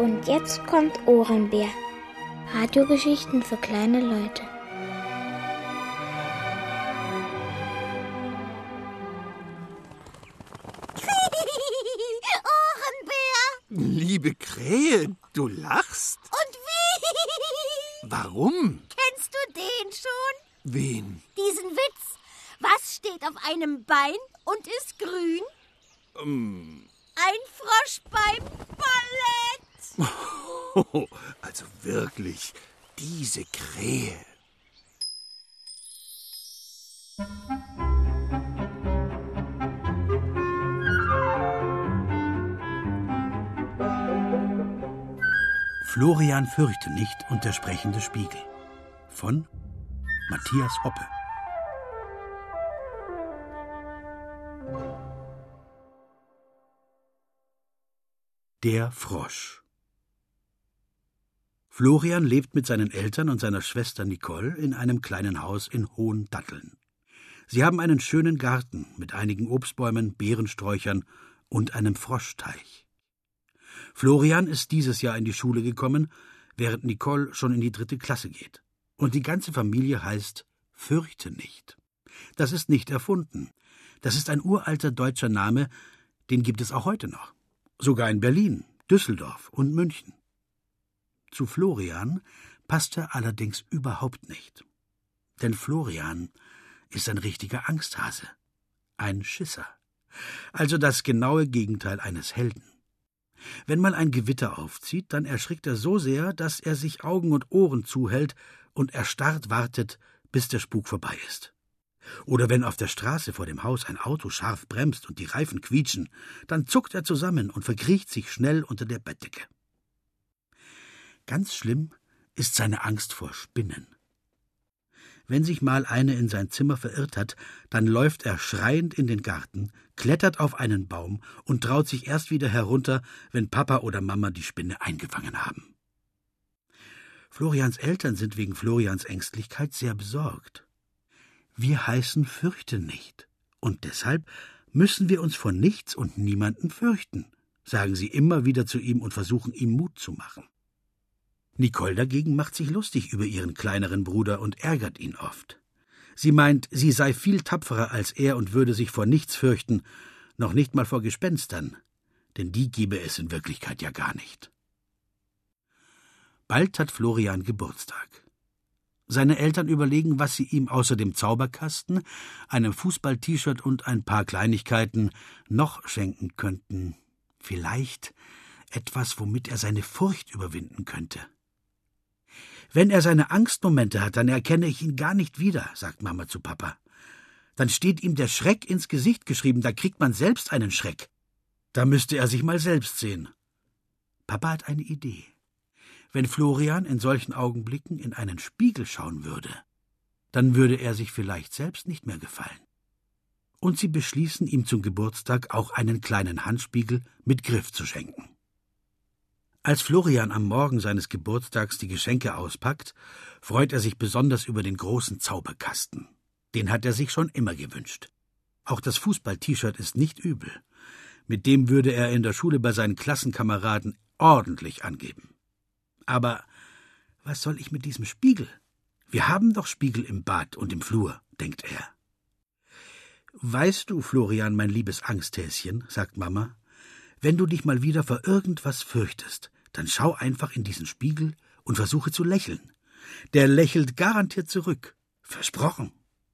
Und jetzt kommt Ohrenbär. Radiogeschichten für kleine Leute. Ohrenbär! Liebe Krähe, du lachst? Und wie? Warum? Kennst du den schon? Wen? Diesen Witz. Was steht auf einem Bein und ist grün? Ein Frosch beim Ballett. Also wirklich, diese Krähe. Florian fürchte nicht und der sprechende Spiegel von Matthias Hoppe. Der Frosch. Florian lebt mit seinen Eltern und seiner Schwester Nicole in einem kleinen Haus in Hohendatteln. Sie haben einen schönen Garten mit einigen Obstbäumen, Beerensträuchern und einem Froschteich. Florian ist dieses Jahr in die Schule gekommen, während Nicole schon in die 3. Klasse geht. Und die ganze Familie heißt Fürchte nicht. Das ist nicht erfunden. Das ist ein uralter deutscher Name, den gibt es auch heute noch. Sogar in Berlin, Düsseldorf und München. Zu Florian passt er allerdings überhaupt nicht. Denn Florian ist ein richtiger Angsthase, ein Schisser. Also das genaue Gegenteil eines Helden. Wenn mal ein Gewitter aufzieht, dann erschrickt er so sehr, dass er sich Augen und Ohren zuhält und erstarrt wartet, bis der Spuk vorbei ist. Oder wenn auf der Straße vor dem Haus ein Auto scharf bremst und die Reifen quietschen, dann zuckt er zusammen und verkriecht sich schnell unter der Bettdecke. Ganz schlimm ist seine Angst vor Spinnen. Wenn sich mal eine in sein Zimmer verirrt hat, dann läuft er schreiend in den Garten, klettert auf einen Baum und traut sich erst wieder herunter, wenn Papa oder Mama die Spinne eingefangen haben. Florians Eltern sind wegen Florians Ängstlichkeit sehr besorgt. Wir heißen Fürchte nicht, und deshalb müssen wir uns vor nichts und niemanden fürchten, sagen sie immer wieder zu ihm und versuchen, ihm Mut zu machen. Nicole dagegen macht sich lustig über ihren kleineren Bruder und ärgert ihn oft. Sie meint, sie sei viel tapferer als er und würde sich vor nichts fürchten, noch nicht mal vor Gespenstern, denn die gebe es in Wirklichkeit ja gar nicht. Bald hat Florian Geburtstag. Seine Eltern überlegen, was sie ihm außer dem Zauberkasten, einem Fußball-T-Shirt und ein paar Kleinigkeiten noch schenken könnten. Vielleicht etwas, womit er seine Furcht überwinden könnte. Wenn er seine Angstmomente hat, dann erkenne ich ihn gar nicht wieder, sagt Mama zu Papa. Dann steht ihm der Schreck ins Gesicht geschrieben, da kriegt man selbst einen Schreck. Da müsste er sich mal selbst sehen. Papa hat eine Idee. Wenn Florian in solchen Augenblicken in einen Spiegel schauen würde, dann würde er sich vielleicht selbst nicht mehr gefallen. Und sie beschließen, ihm zum Geburtstag auch einen kleinen Handspiegel mit Griff zu schenken. Als Florian am Morgen seines Geburtstags die Geschenke auspackt, freut er sich besonders über den großen Zauberkasten. Den hat er sich schon immer gewünscht. Auch das Fußball-T-Shirt ist nicht übel. Mit dem würde er in der Schule bei seinen Klassenkameraden ordentlich angeben. Aber was soll ich mit diesem Spiegel? Wir haben doch Spiegel im Bad und im Flur, denkt er. Weißt du, Florian, mein liebes Angsthäschen, sagt Mama, wenn du dich mal wieder vor irgendwas fürchtest, dann schau einfach in diesen Spiegel und versuche zu lächeln. Der lächelt garantiert zurück. Versprochen.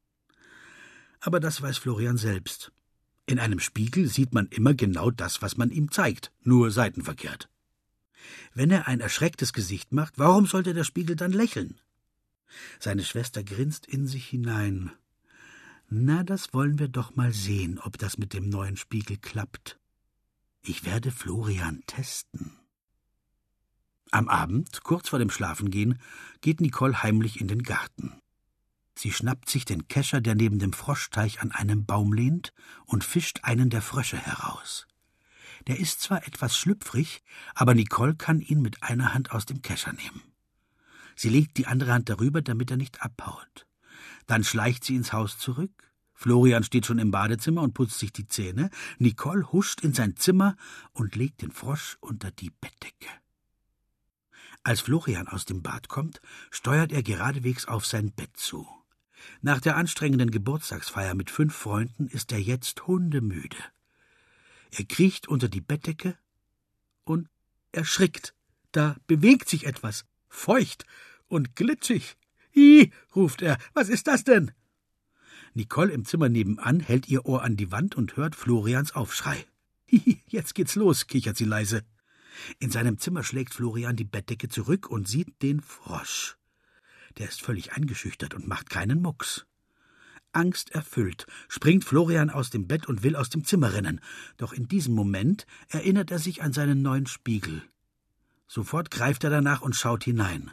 Aber das weiß Florian selbst. In einem Spiegel sieht man immer genau das, was man ihm zeigt, nur seitenverkehrt. Wenn er ein erschrecktes Gesicht macht, warum sollte der Spiegel dann lächeln? Seine Schwester grinst in sich hinein. Na, das wollen wir doch mal sehen, ob das mit dem neuen Spiegel klappt. Ich werde Florian testen. Am Abend, kurz vor dem Schlafengehen, geht Nicole heimlich in den Garten. Sie schnappt sich den Kescher, der neben dem Froschteich an einem Baum lehnt, und fischt einen der Frösche heraus. Der ist zwar etwas schlüpfrig, aber Nicole kann ihn mit einer Hand aus dem Kescher nehmen. Sie legt die andere Hand darüber, damit er nicht abhaut. Dann schleicht sie ins Haus zurück. Florian steht schon im Badezimmer und putzt sich die Zähne. Nicole huscht in sein Zimmer und legt den Frosch unter die Bettdecke. Als Florian aus dem Bad kommt, steuert er geradewegs auf sein Bett zu. Nach der anstrengenden Geburtstagsfeier mit 5 Freunden ist er jetzt hundemüde. Er kriecht unter die Bettdecke und erschrickt. Da bewegt sich etwas, feucht und glitschig. »Ih«, ruft er, »was ist das denn?« Nicole im Zimmer nebenan hält ihr Ohr an die Wand und hört Florians Aufschrei. »Hihi, jetzt geht's los«, kichert sie leise. In seinem Zimmer schlägt Florian die Bettdecke zurück und sieht den Frosch. Der ist völlig eingeschüchtert und macht keinen Mucks. Angsterfüllt springt Florian aus dem Bett und will aus dem Zimmer rennen. Doch in diesem Moment erinnert er sich an seinen neuen Spiegel. Sofort greift er danach und schaut hinein.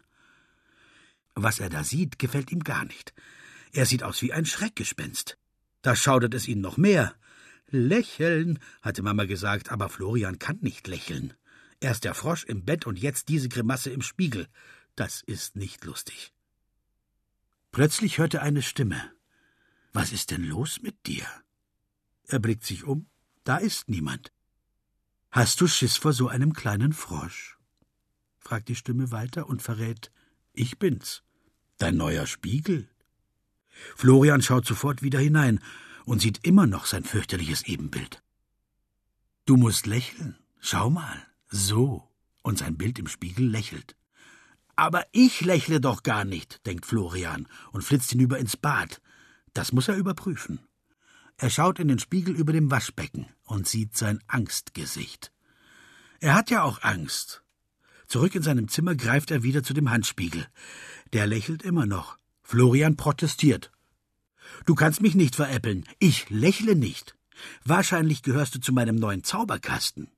Was er da sieht, gefällt ihm gar nicht. Er sieht aus wie ein Schreckgespenst. Da schaudert es ihn noch mehr. »Lächeln«, hatte Mama gesagt, aber Florian kann nicht lächeln. Erst der Frosch im Bett und jetzt diese Grimasse im Spiegel. Das ist nicht lustig. Plötzlich hört er eine Stimme. »Was ist denn los mit dir?« Er blickt sich um. Da ist niemand. »Hast du Schiss vor so einem kleinen Frosch?« fragt die Stimme weiter und verrät: »Ich bin's. Dein neuer Spiegel?« Florian schaut sofort wieder hinein und sieht immer noch sein fürchterliches Ebenbild. »Du musst lächeln. Schau mal. So.« Und sein Bild im Spiegel lächelt. »Aber ich lächle doch gar nicht«, denkt Florian und flitzt hinüber ins Bad. Das muss er überprüfen. Er schaut in den Spiegel über dem Waschbecken und sieht sein Angstgesicht. Er hat ja auch Angst. Zurück in seinem Zimmer greift er wieder zu dem Handspiegel. Der lächelt immer noch. Florian protestiert. »Du kannst mich nicht veräppeln. Ich lächle nicht. Wahrscheinlich gehörst du zu meinem neuen Zauberkasten.«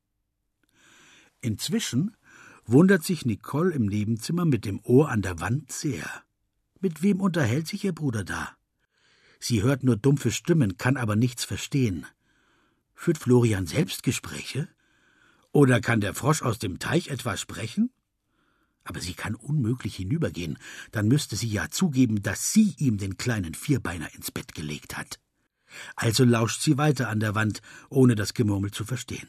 Inzwischen wundert sich Nicole im Nebenzimmer mit dem Ohr an der Wand sehr. Mit wem unterhält sich ihr Bruder da? Sie hört nur dumpfe Stimmen, kann aber nichts verstehen. Führt Florian selbst Gespräche? Oder kann der Frosch aus dem Teich etwa sprechen? Aber sie kann unmöglich hinübergehen, dann müsste sie ja zugeben, dass sie ihm den kleinen Vierbeiner ins Bett gelegt hat. Also lauscht sie weiter an der Wand, ohne das Gemurmel zu verstehen.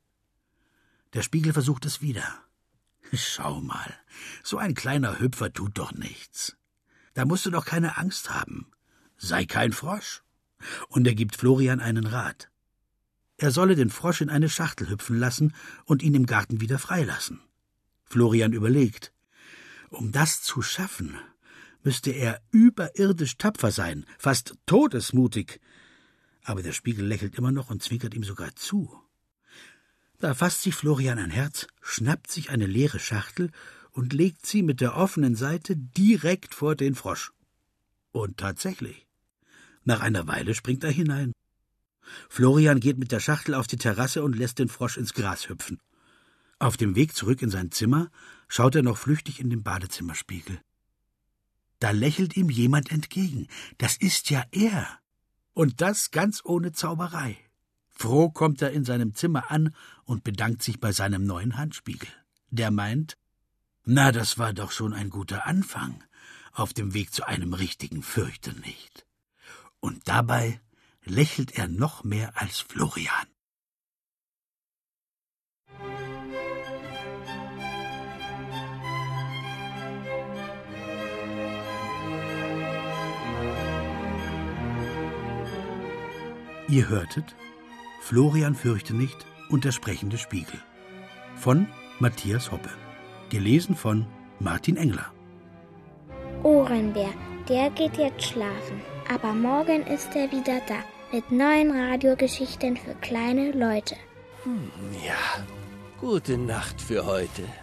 Der Spiegel versucht es wieder. »Schau mal, so ein kleiner Hüpfer tut doch nichts. Da musst du doch keine Angst haben. Sei kein Frosch.« Und er gibt Florian einen Rat. Er solle den Frosch in eine Schachtel hüpfen lassen und ihn im Garten wieder freilassen. Florian überlegt. Um das zu schaffen, müsste er überirdisch tapfer sein, fast todesmutig. Aber der Spiegel lächelt immer noch und zwinkert ihm sogar zu. Da fasst sich Florian ein Herz, schnappt sich eine leere Schachtel und legt sie mit der offenen Seite direkt vor den Frosch. Und tatsächlich, nach einer Weile springt er hinein. Florian geht mit der Schachtel auf die Terrasse und lässt den Frosch ins Gras hüpfen. Auf dem Weg zurück in sein Zimmer schaut er noch flüchtig in den Badezimmerspiegel. Da lächelt ihm jemand entgegen. Das ist ja er. Und das ganz ohne Zauberei. Froh kommt er in seinem Zimmer an und bedankt sich bei seinem neuen Handspiegel. Der meint, na, das war doch schon ein guter Anfang auf dem Weg zu einem richtigen Fürchte-nicht. Und dabei lächelt er noch mehr als Florian. Ihr hörtet Florian fürchte nicht und der sprechende Spiegel von Matthias Hoppe, gelesen von Martin Engler. Ohrenbär, der geht jetzt schlafen, aber morgen ist er wieder da mit neuen Radiogeschichten für kleine Leute. Ja, gute Nacht für heute.